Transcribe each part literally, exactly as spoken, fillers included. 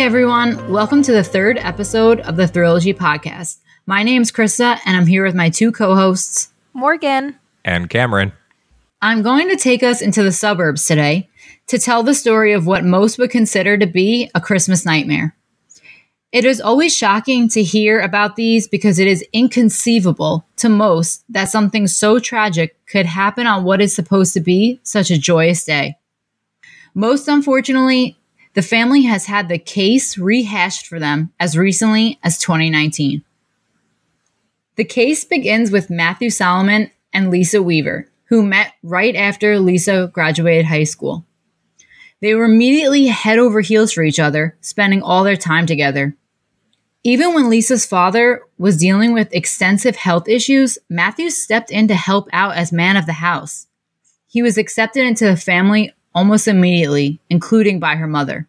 everyone. Welcome to the third episode of the Thrillogy podcast. My name's Krista, and I'm here with my two co-hosts, Morgan and Cameron. I'm going to take us into the suburbs today to tell the story of what most would consider to be a Christmas nightmare. It is always shocking to hear about these because it is inconceivable to most that something so tragic could happen on what is supposed to be such a joyous day. Most unfortunately, the family has had the case rehashed for them as recently as twenty nineteen. The case begins with Matthew Solomon and Lisa Weaver, who met right after Lisa graduated high school. They were immediately head over heels for each other, spending all their time together. Even when Lisa's father was dealing with extensive health issues, Matthew stepped in to help out as man of the house. He was accepted into the family almost immediately, including by her mother.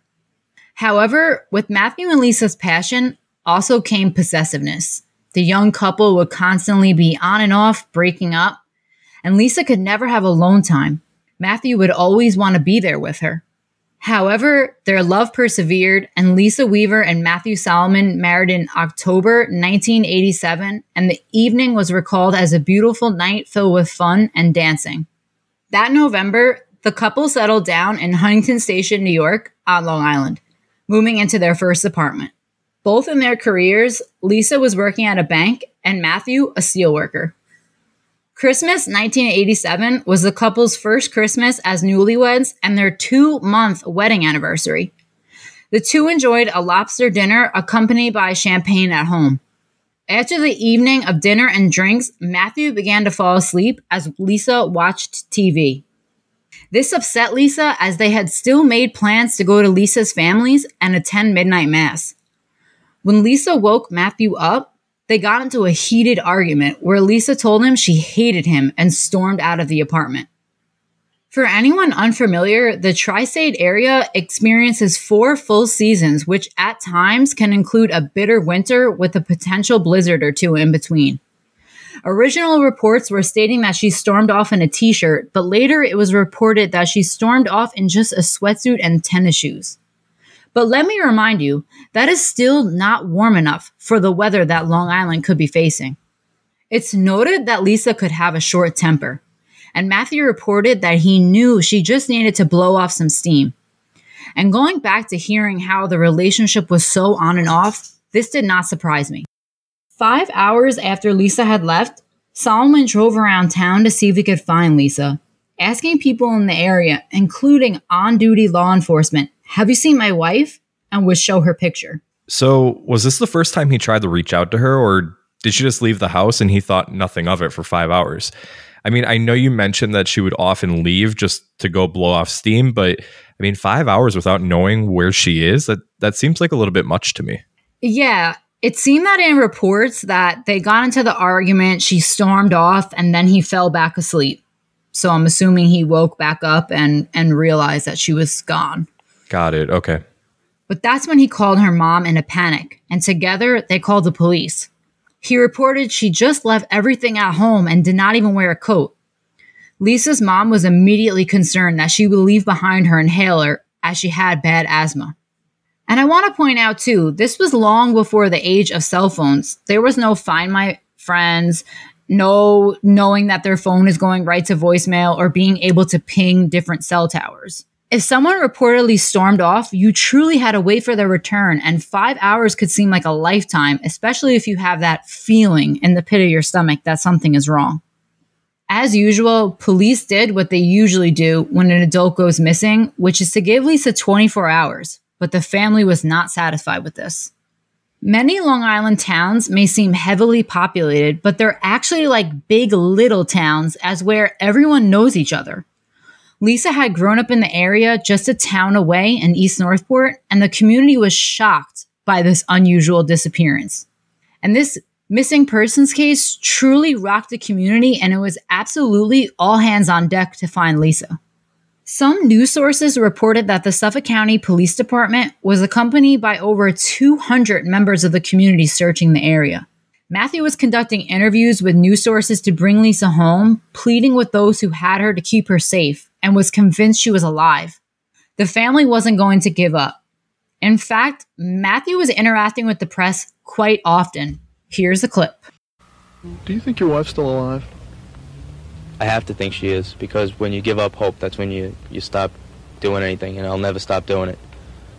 However, with Matthew and Lisa's passion also came possessiveness. The young couple would constantly be on and off, breaking up, and Lisa could never have alone time. Matthew would always want to be there with her. However, their love persevered, and Lisa Weaver and Matthew Solomon married in October nineteen eighty-seven, and the evening was recalled as a beautiful night filled with fun and dancing. That November, the couple settled down in Huntington Station, New York, on Long Island, moving into their first apartment. Both in their careers, Lisa was working at a bank and Matthew a steelworker. Christmas nineteen eighty-seven was the couple's first Christmas as newlyweds and their two-month wedding anniversary. The two enjoyed a lobster dinner accompanied by champagne at home. After the evening of dinner and drinks, Matthew began to fall asleep as Lisa watched T V. This upset Lisa as they had still made plans to go to Lisa's family's and attend midnight mass. When Lisa woke Matthew up, they got into a heated argument where Lisa told him she hated him and stormed out of the apartment. For anyone unfamiliar, the tri-state area experiences four full seasons, which at times can include a bitter winter with a potential blizzard or two in between. Original reports were stating that she stormed off in a t-shirt, but later it was reported that she stormed off in just a sweatsuit and tennis shoes. But let me remind you, that is still not warm enough for the weather that Long Island could be facing. It's noted that Lisa could have a short temper, and Matthew reported that he knew she just needed to blow off some steam. And going back to hearing how the relationship was so on and off, this did not surprise me. Five hours after Lisa had left, Solomon drove around town to see if he could find Lisa, asking people in the area, including on-duty law enforcement, "Have you seen my wife?" and would show her picture. So was this the first time he tried to reach out to her, or did she just leave the house and he thought nothing of it for five hours? I mean, I know you mentioned that she would often leave just to go blow off steam, but I mean, five hours without knowing where she is, that, that seems like a little bit much to me. Yeah. It seemed that in reports that they got into the argument, she stormed off, and then he fell back asleep. So I'm assuming he woke back up and, and realized that she was gone. Got it. Okay. But that's when he called her mom in a panic, and together they called the police. He reported she just left everything at home and did not even wear a coat. Lisa's mom was immediately concerned that she would leave behind her inhaler as she had bad asthma. And I want to point out, too, this was long before the age of cell phones. There was no Find My Friends, no knowing that their phone is going right to voicemail or being able to ping different cell towers. If someone reportedly stormed off, you truly had to wait for their return, and five hours could seem like a lifetime, especially if you have that feeling in the pit of your stomach that something is wrong. As usual, police did what they usually do when an adult goes missing, which is to give Lisa twenty-four hours. But the family was not satisfied with this. Many Long Island towns may seem heavily populated, but they're actually like big little towns as where everyone knows each other. Lisa had grown up in the area just a town away in East Northport, and the community was shocked by this unusual disappearance. And this missing persons case truly rocked the community, and it was absolutely all hands on deck to find Lisa. Some news sources reported that the Suffolk County Police Department was accompanied by over two hundred members of the community searching the area. Matthew was conducting interviews with news sources to bring Lisa home, pleading with those who had her to keep her safe, and was convinced she was alive. The family wasn't going to give up. In fact, Matthew was interacting with the press quite often. Here's a clip. Do you think your wife's still alive? I have to think she is, because when you give up hope, that's when you, you stop doing anything, and I'll never stop doing it.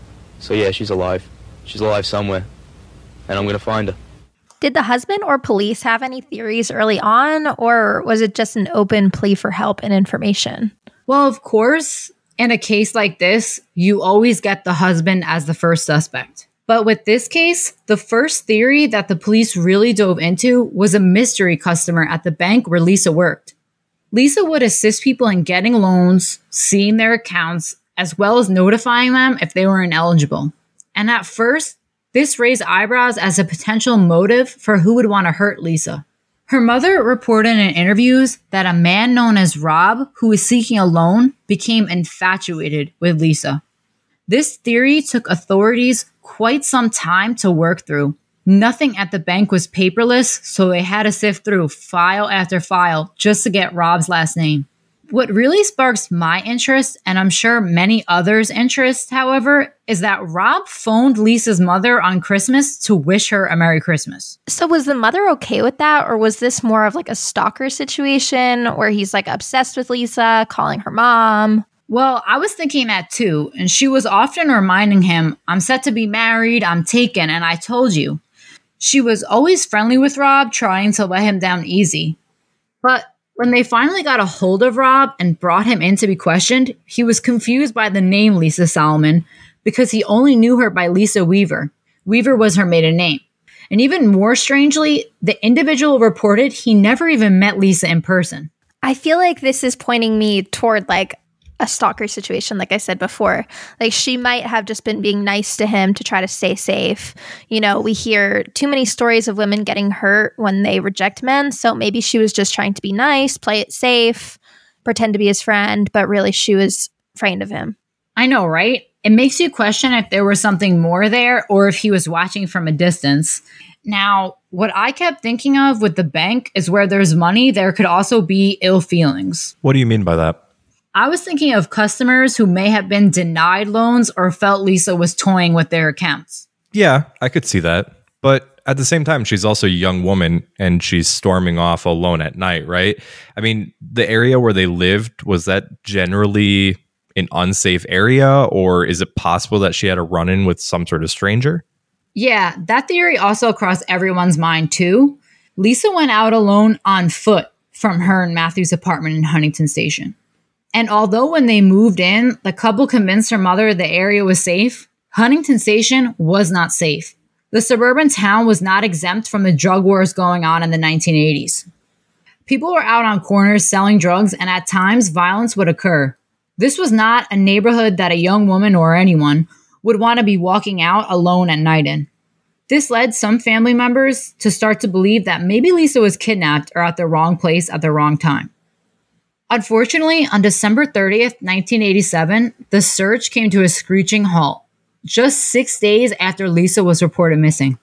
So yeah, she's alive. She's alive somewhere, and I'm going to find her. Did the husband or police have any theories early on, or was it just an open plea for help and information? Well, of course, in a case like this, you always get the husband as the first suspect. But with this case, the first theory that the police really dove into was a mystery customer at the bank where Lisa worked. Lisa would assist people in getting loans, seeing their accounts, as well as notifying them if they were ineligible. And at first, this raised eyebrows as a potential motive for who would want to hurt Lisa. Her mother reported in interviews that a man known as Rob, who was seeking a loan, became infatuated with Lisa. This theory took authorities quite some time to work through. Nothing at the bank was paperless, so they had to sift through file after file just to get Rob's last name. What really sparks my interest, and I'm sure many others' interest, however, is that Rob phoned Lisa's mother on Christmas to wish her a Merry Christmas. So was the mother okay with that, or was this more of like a stalker situation where he's like obsessed with Lisa, calling her mom? Well, I was thinking that too, and she was often reminding him, I'm set to be married, I'm taken, and I told you. She was always friendly with Rob, trying to let him down easy. But when they finally got a hold of Rob and brought him in to be questioned, he was confused by the name Lisa Solomon because he only knew her by Lisa Weaver. Weaver was her maiden name. And even more strangely, the individual reported he never even met Lisa in person. I feel like this is pointing me toward like a stalker situation, like I said before. Like she might have just been being nice to him to try to stay safe. You know, we hear too many stories of women getting hurt when they reject men. So maybe she was just trying to be nice, play it safe, pretend to be his friend, but really she was frightened of him. I know, right? It makes you question if there was something more there or if he was watching from a distance. Now, what I kept thinking of with the bank is where there's money, there could also be ill feelings. What do you mean by that? I was thinking of customers who may have been denied loans or felt Lisa was toying with their accounts. Yeah, I could see that. But at the same time, she's also a young woman and she's storming off alone at night, right? I mean, the area where they lived, was that generally an unsafe area, or is it possible that she had a run-in with some sort of stranger? Yeah, that theory also crossed everyone's mind too. Lisa went out alone on foot from her and Matthew's apartment in Huntington Station. And although when they moved in, the couple convinced her mother the area was safe, Huntington Station was not safe. The suburban town was not exempt from the drug wars going on in the nineteen eighties. People were out on corners selling drugs, and at times violence would occur. This was not a neighborhood that a young woman or anyone would want to be walking out alone at night in. This led some family members to start to believe that maybe Lisa was kidnapped or at the wrong place at the wrong time. Unfortunately, on December thirtieth, nineteen eighty-seven, the search came to a screeching halt, just six days after Lisa was reported missing.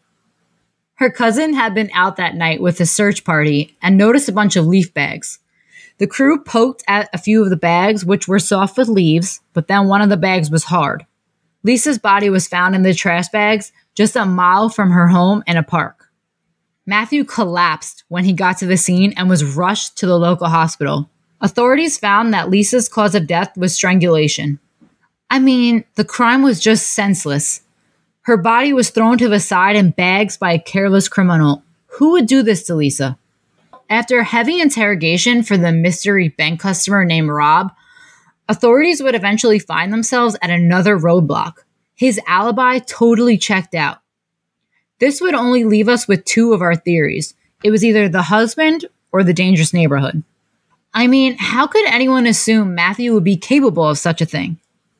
Her cousin had been out that night with a search party and noticed a bunch of leaf bags. The crew poked at a few of the bags, which were soft with leaves, but then one of the bags was hard. Lisa's body was found in the trash bags just a mile from her home in a park. Matthew collapsed when he got to the scene and was rushed to the local hospital. Authorities found that Lisa's cause of death was strangulation. I mean, the crime was just senseless. Her body was thrown to the side in bags by a careless criminal. Who would do this to Lisa? After heavy interrogation for the mystery bank customer named Rob, authorities would eventually find themselves at another roadblock. His alibi totally checked out. This would only leave us with two of our theories. It was either the husband or the dangerous neighborhood. I mean, how could anyone assume Matthew would be capable of such a thing?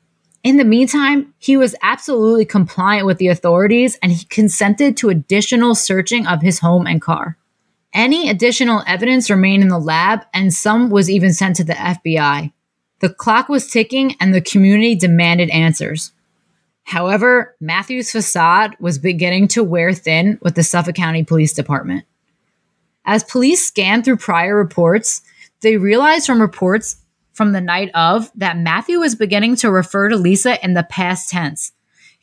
In the meantime, he was absolutely compliant with the authorities and he consented to additional searching of his home and car. Any additional evidence remained in the lab and some was even sent to the F B I. The clock was ticking and the community demanded answers. However, Matthew's facade was beginning to wear thin with the Suffolk County Police Department. As police scanned through prior reports, they realized from reports from the night of that Matthew was beginning to refer to Lisa in the past tense.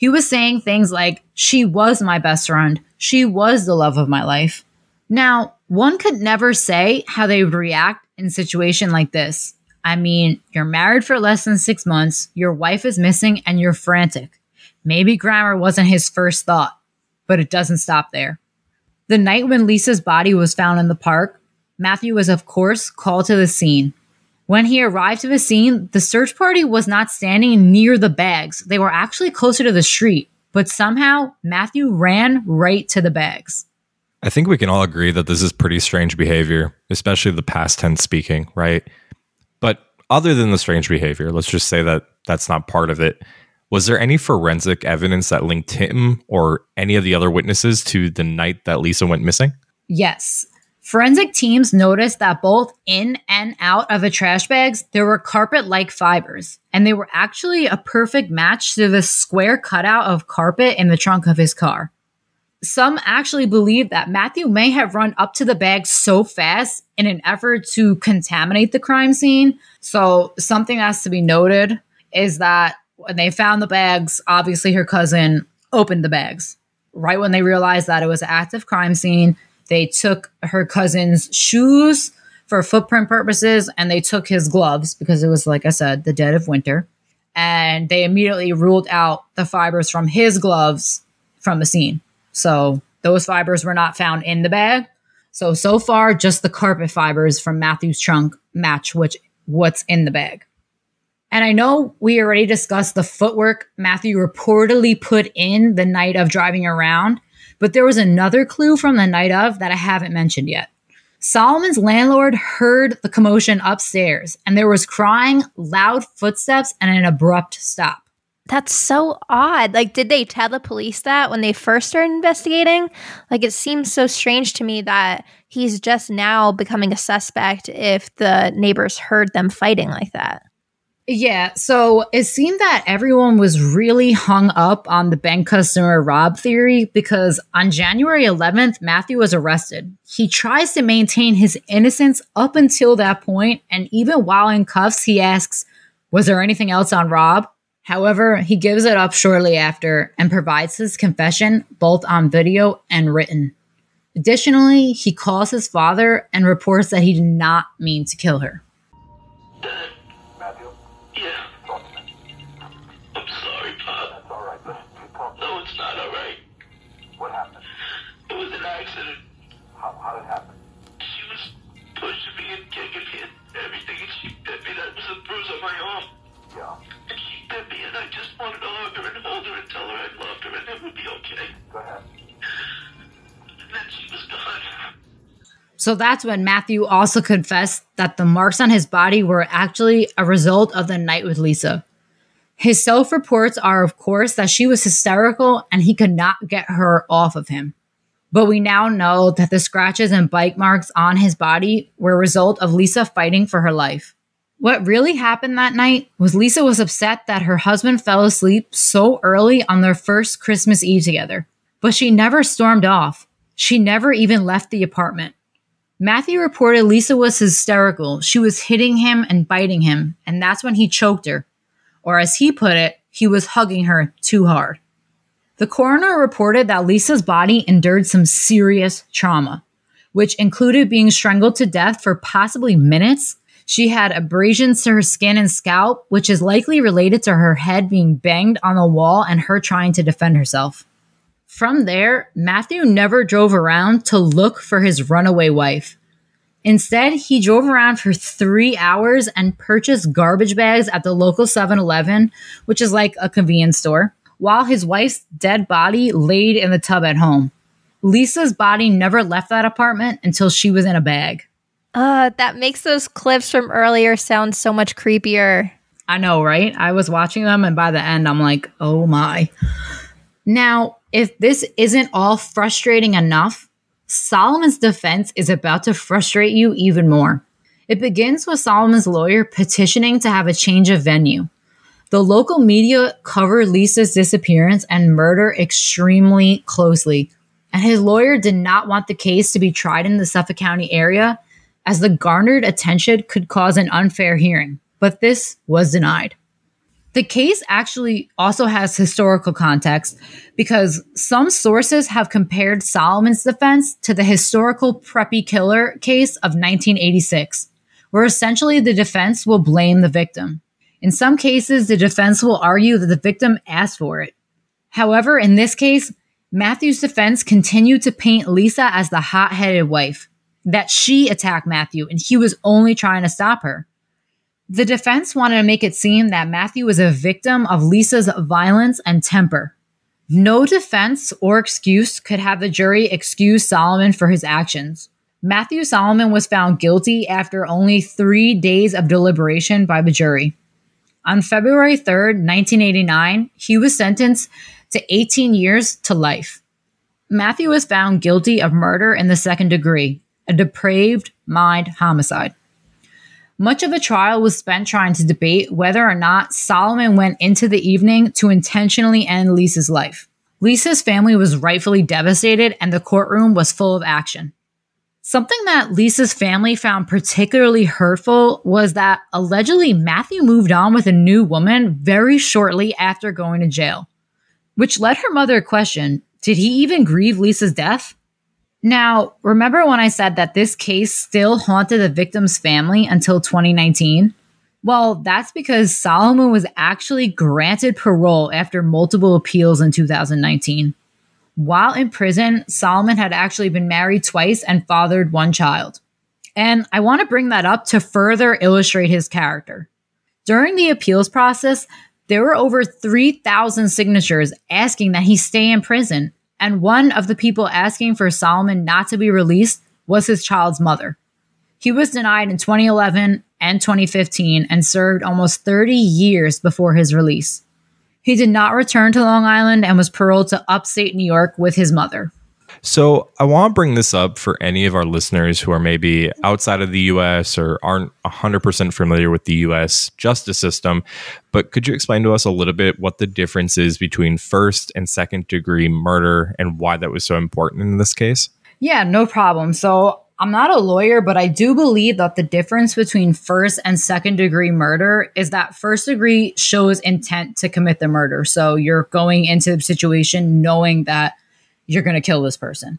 He was saying things like, she was my best friend. She was the love of my life. Now, one could never say how they would react in a situation like this. I mean, you're married for less than six months, your wife is missing, and you're frantic. Maybe grammar wasn't his first thought, but it doesn't stop there. The night when Lisa's body was found in the park, Matthew was, of course, called to the scene. When he arrived to the scene, the search party was not standing near the bags. They were actually closer to the street, but somehow Matthew ran right to the bags. I think we can all agree that this is pretty strange behavior, especially the past tense speaking, right? But other than the strange behavior, let's just say that that's not part of it. Was there any forensic evidence that linked him or any of the other witnesses to the night that Lisa went missing? Yes. Forensic teams noticed that both in and out of the trash bags, there were carpet-like fibers, and they were actually a perfect match to the square cutout of carpet in the trunk of his car. Some actually believe that Matthew may have run up to the bag so fast in an effort to contaminate the crime scene. So something has to be noted is that when they found the bags, obviously her cousin opened the bags. Right when they realized that it was an active crime scene, they took her cousin's shoes for footprint purposes, and they took his gloves because it was, like I said, the dead of winter. And they immediately ruled out the fibers from his gloves from the scene. So those fibers were not found in the bag. So, so far, just the carpet fibers from Matthew's trunk match which what's in the bag. And I know we already discussed the footwork Matthew reportedly put in the night of driving around, but there was another clue from the night of that I haven't mentioned yet. Solomon's landlord heard the commotion upstairs, and there was crying, loud footsteps, and an abrupt stop. That's so odd. Like, did they tell the police that when they first started investigating? Like, it seems so strange to me that he's just now becoming a suspect if the neighbors heard them fighting like that. Yeah, so it seemed that everyone was really hung up on the bank customer Rob theory because on January eleventh, Matthew was arrested. He tries to maintain his innocence up until that point, and even while in cuffs, he asks, was there anything else on Rob? However, he gives it up shortly after and provides his confession both on video and written. Additionally, he calls his father and reports that he did not mean to kill her. Dad. Matthew? Yeah. I'm sorry, Pop. That's all right. Listen, you talk. No, it's not all right. What happened? It was an accident. How, how did it happen? She was pushing me and kicking me and everything, and she bit me. That was a bruise on my arm. Yeah. And she bit me, and I just wanted to hug her and hold her and tell her I loved her and it would be okay. Go ahead. And then she was gone. So that's when Matthew also confessed that the marks on his body were actually a result of the night with Lisa. His self-reports are, of course, that she was hysterical and he could not get her off of him. But we now know that the scratches and bite marks on his body were a result of Lisa fighting for her life. What really happened that night was Lisa was upset that her husband fell asleep so early on their first Christmas Eve together. But she never stormed off. She never even left the apartment. Matthew reported Lisa was hysterical. She was hitting him and biting him, and that's when he choked her. Or as he put it, he was hugging her too hard. The coroner reported that Lisa's body endured some serious trauma, which included being strangled to death for possibly minutes. She had abrasions to her skin and scalp, which is likely related to her head being banged on the wall and her trying to defend herself. From there, Matthew never drove around to look for his runaway wife. Instead, he drove around for three hours and purchased garbage bags at the local seven eleven, which is like a convenience store, while his wife's dead body laid in the tub at home. Lisa's body never left that apartment until she was in a bag. Uh, that makes those clips from earlier sound so much creepier. I know, right? I was watching them, and by the end, I'm like, oh my. Now, if this isn't all frustrating enough, Solomon's defense is about to frustrate you even more. It begins with Solomon's lawyer petitioning to have a change of venue. The local media covered Lisa's disappearance and murder extremely closely, and his lawyer did not want the case to be tried in the Suffolk County area, as the garnered attention could cause an unfair hearing, but this was denied. The case actually also has historical context because some sources have compared Solomon's defense to the historical preppy killer case of nineteen eighty-six, where essentially the defense will blame the victim. In some cases, the defense will argue that the victim asked for it. However, in this case, Matthew's defense continued to paint Lisa as the hot-headed wife, that she attacked Matthew and he was only trying to stop her. The defense wanted to make it seem that Matthew was a victim of Lisa's violence and temper. No defense or excuse could have the jury excuse Solomon for his actions. Matthew Solomon was found guilty after only three days of deliberation by the jury. On February third, nineteen eighty-nine, he was sentenced to eighteen years to life. Matthew was found guilty of murder in the second degree, a depraved mind homicide. Much of the trial was spent trying to debate whether or not Solomon went into the evening to intentionally end Lisa's life. Lisa's family was rightfully devastated and the courtroom was full of action. Something that Lisa's family found particularly hurtful was that allegedly Matthew moved on with a new woman very shortly after going to jail, which led her mother to question, did he even grieve Lisa's death? Now, remember when I said that this case still haunted the victim's family until twenty nineteen? Well, that's because Solomon was actually granted parole after multiple appeals in two thousand nineteen. While in prison, Solomon had actually been married twice and fathered one child. And I want to bring that up to further illustrate his character. During the appeals process, there were over three thousand signatures asking that he stay in prison. And one of the people asking for Solomon not to be released was his child's mother. He was denied in twenty eleven and twenty fifteen and served almost thirty years before his release. He did not return to Long Island and was paroled to upstate New York with his mother. So I want to bring this up for any of our listeners who are maybe outside of the U S or aren't one hundred percent familiar with the U S justice system. But could you explain to us a little bit what the difference is between first and second degree murder and why that was so important in this case? Yeah, no problem. So I'm not a lawyer, but I do believe that the difference between first and second degree murder is that first degree shows intent to commit the murder. So you're going into the situation knowing that you're going to kill this person.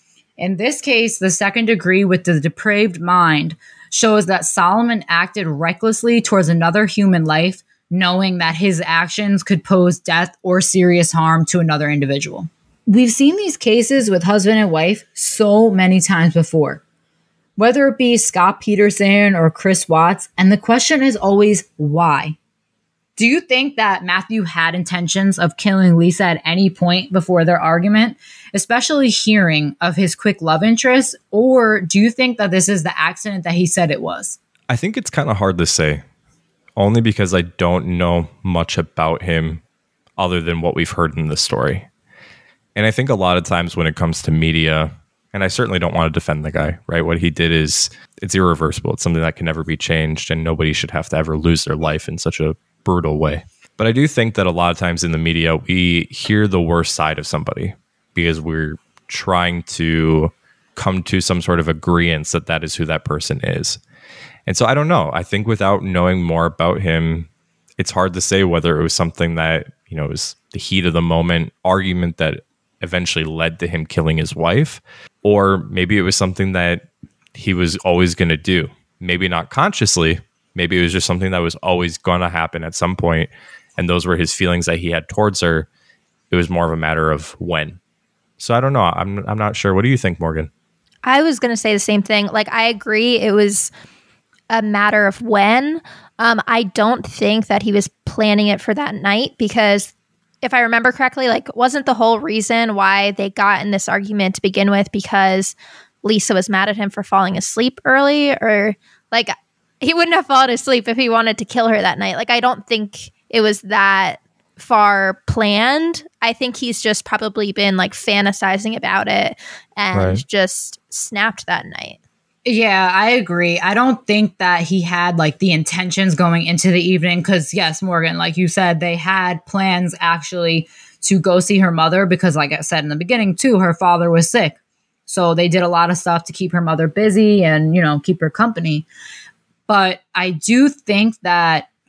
In this case, the second degree with the depraved mind shows that Solomon acted recklessly towards another human life, knowing that his actions could pose death or serious harm to another individual. We've seen these cases with husband and wife so many times before, whether it be Scott Peterson or Chris Watts, and the question is always why? Do you think that Matthew had intentions of killing Lisa at any point before their argument, especially hearing of his quick love interest, or do you think that this is the accident that he said it was? I think it's kind of hard to say, only because I don't know much about him other than what we've heard in the story. And I think a lot of times when it comes to media, and I certainly don't want to defend the guy, right? What he did is, it's irreversible. It's something that can never be changed, and nobody should have to ever lose their life in such a brutal way. But I do think that a lot of times in the media, we hear the worst side of somebody because we're trying to come to some sort of agreement that that is who that person is. And so I don't know. I think without knowing more about him, it's hard to say whether it was something that, you know, was the heat of the moment argument that eventually led to him killing his wife, or maybe it was something that he was always going to do. Maybe not consciously. Maybe it was just something that was always going to happen at some point, and those were his feelings that he had towards her. It was more of a matter of when. So I don't know. I'm I'm not sure. What do you think, Morgan? I was going to say the same thing. Like, I agree it was a matter of when. Um, I don't think that he was planning it for that night because if I remember correctly, like, wasn't the whole reason why they got in this argument to begin with because Lisa was mad at him for falling asleep early? Or, like, he wouldn't have fallen asleep if he wanted to kill her that night. Like, I don't think it was that far planned. I think he's just probably been, like, fantasizing about it and Right. just snapped that night. Yeah, I agree. I don't think that he had like the intentions going into the evening because, yes, Morgan, like you said, they had plans actually to go see her mother because, like I said in the beginning, too, her father was sick. So they did a lot of stuff to keep her mother busy and, you know, keep her company. But I do think that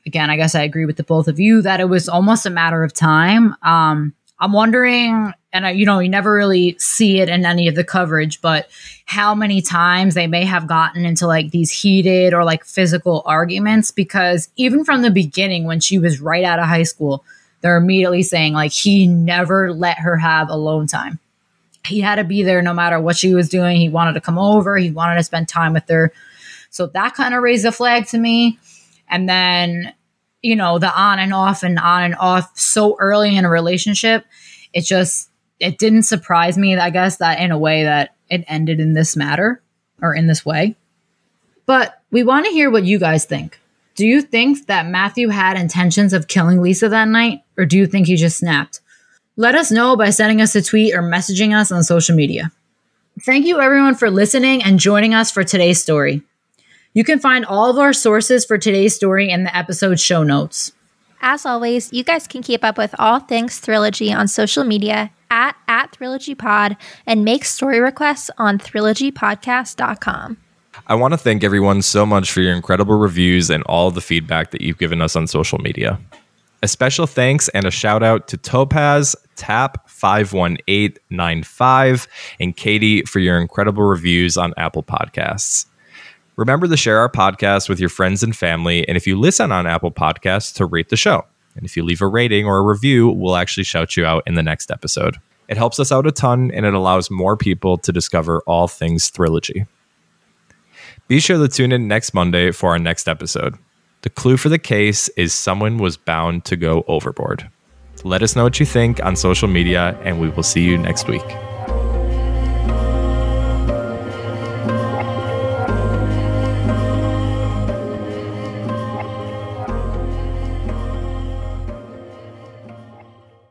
again, I guess I agree with the both of you that it was almost a matter of time. Um, I'm wondering, and I, you know, you never really see it in any of the coverage, but how many times they may have gotten into like these heated or like physical arguments, because even from the beginning, when she was right out of high school, they're immediately saying like he never let her have alone time. He had to be there no matter what she was doing. He wanted to come over. He wanted to spend time with her. So that kind of raised a flag to me. And then, you know, the on and off and on and off so early in a relationship, it just, it didn't surprise me, I guess, that in a way that it ended in this matter or in this way. But we want to hear what you guys think. Do you think that Matthew had intentions of killing Lisa that night, or do you think he just snapped? Let us know by sending us a tweet or messaging us on social media. Thank you everyone for listening and joining us for today's story. You can find all of our sources for today's story in the episode show notes. As always, you guys can keep up with all things Thrillogy on social media at, at ThrillogyPod and make story requests on thrillogy podcast dot com. I want to thank everyone so much for your incredible reviews and all the feedback that you've given us on social media. A special thanks and a shout out to Topaz, Tap five one eight nine five, and Katie for your incredible reviews on Apple Podcasts. Remember to share our podcast with your friends and family, and if you listen on Apple Podcasts, to rate the show. And if you leave a rating or a review, we'll actually shout you out in the next episode. It helps us out a ton, and it allows more people to discover all things Thrillogy. Be sure to tune in next Monday for our next episode. The clue for the case is someone was bound to go overboard. Let us know what you think on social media, and we will see you next week.